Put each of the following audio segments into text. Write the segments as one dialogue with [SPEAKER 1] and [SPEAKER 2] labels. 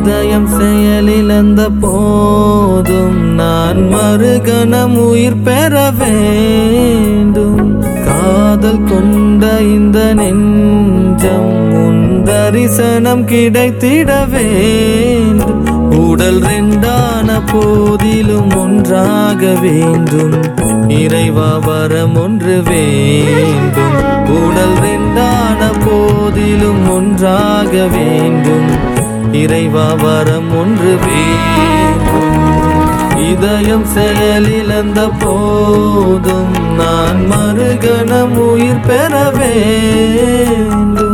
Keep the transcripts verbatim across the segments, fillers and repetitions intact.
[SPEAKER 1] இதயம் செயலிழந்த போதும் நான் மறுகணம் உயிர் பெற வேண்டும். காதல் கொண்ட இந்த நெஞ்சம் உன் தரிசனம் கிடைத்திட வேண்டும். உடல் ரெண்டான போதிலும் ஒன்றாக வேண்டும். இறைவா வரம் ஒன்று வேண்டும். உடல் ரெண்டான போதிலும் ஒன்றாக வேண்டும். இறைவா வரம் ஒன்று வேண்டும். இதயம் செயலிழந்த போதும் நான் மறுகணம் உயிர் பெற வேண்டும்.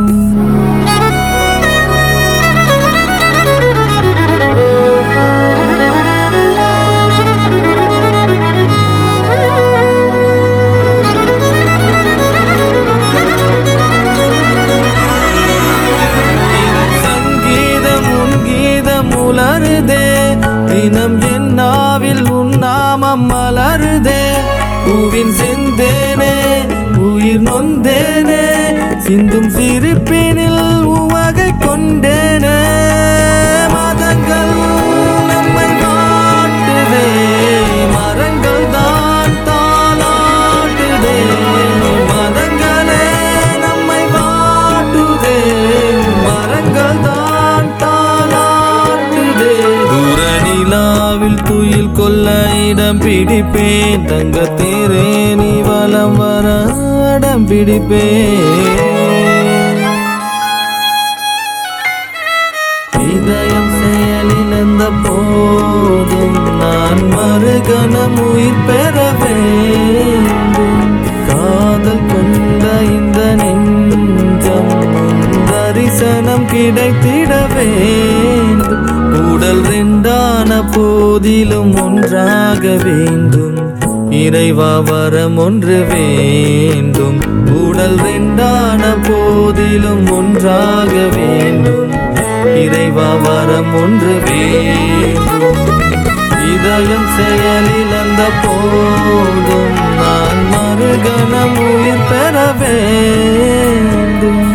[SPEAKER 1] தினம் என் நாவில் உன் நாமம் மலருதே. பூவின் செந்தேனே உயிர் நொந்தேனே, சிந்தும் சிரிப்பினில் உவகை கொண்டேனே. மதங்கள் நம்மை வாட்டுதே, மரங்கள் தான் தாளாட்டுதே. மதங்களே நம்மை வாட்டுதே, மரங்கள் தான் தாளாட்டுதே. நிலாவில் துயில் கொள்ள இடம் பிடிப்பேன். தங்க தேரே நீ வலம் வர இடம் பிடிப்பேன். இதயம் செயலிழந்த போதும் நான் மறுகணம் உயிர் பெற வேண்டும். காதல் கொண்ட இந்த நெஞ்சம் தரிசனம் கிடைத்திட வேண்டும். உடல் ரெண்டான போதிலும் ஒன்றாக வேண்டும். இறைவா வரம் ஒன்று வேண்டும். உடல் ரெண்டான போதிலும் ஒன்றாக வேண்டும். இறைவா வரம் ஒன்று வேண்டும். இதயம் செயலிழந்த போதும் நான் மறுகணம் உயிர் பெற வேண்டும்.